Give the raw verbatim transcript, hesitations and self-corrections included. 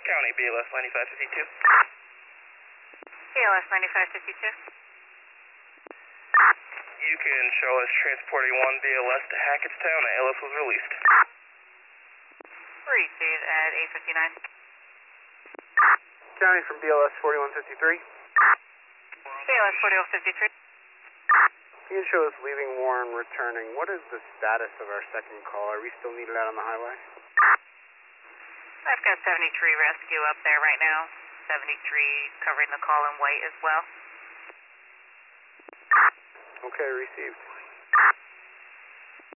County, B L S ninety-five fifty-two. B L S ninety-five fifty-two. You can show us transporting one B L S to Hackettstown. A L S was released. Receive at eight fifty-nine. County from B L S forty-one fifty-three. B L S forty-one fifty-three. You can show us leaving Warren, returning. What is the status of our second call? Are we still needed out on the highway? I've got seventy-three rescue up there right now. seventy-three covering the call in white as well. Okay, received.